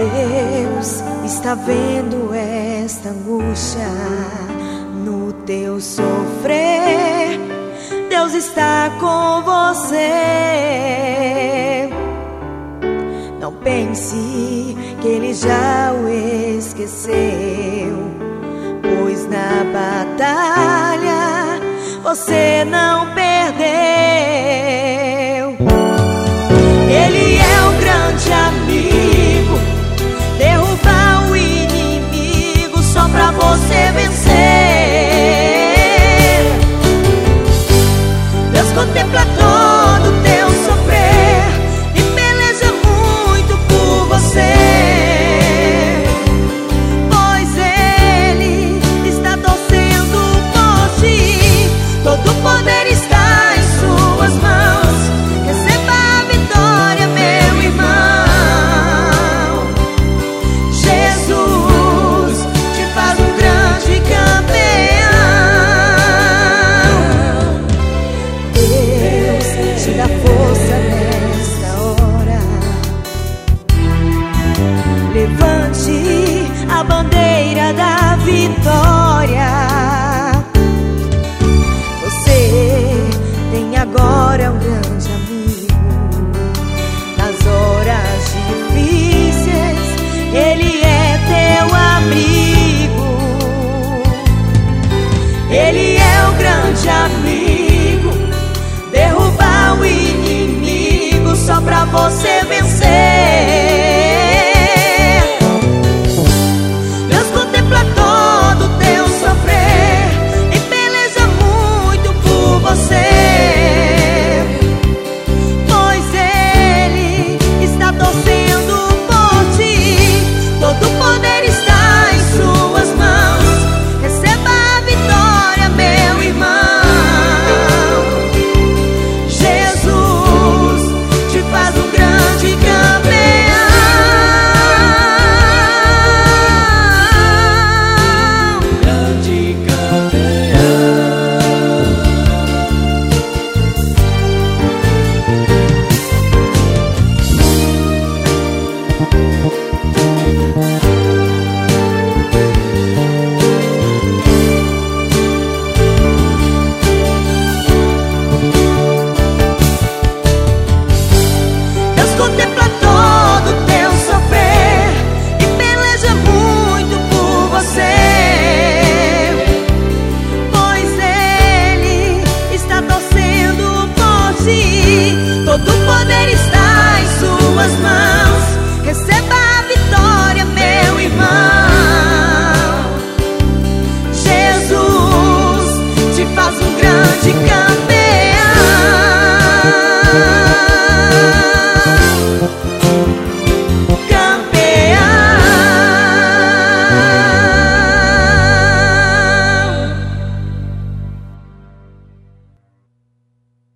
Deus está vendo esta angústia no teu sofrer. Deus está com você. Não pense que Ele já o esqueceu, pois na batalha você não perdeu. Ele é o grande amigo, derruba o inimigo só pra você vencer. Deus contempla todo o teu sofrer e peleja muito por você, pois Ele está torcendo por ti. Todo o poder está em suas mãos. Receba a vitória, meu irmão. Jesus te faz um grande campeão. Deus te dá força nesta hora. Levante a bandeira da vitória. Agora é um grande amigo. Nas horas difíceis Ele é teu abrigo. Ele é o grande amigo, derruba o inimigo só pra você vencer. Deus contempla todo o teu sofrer e peleja muito por você.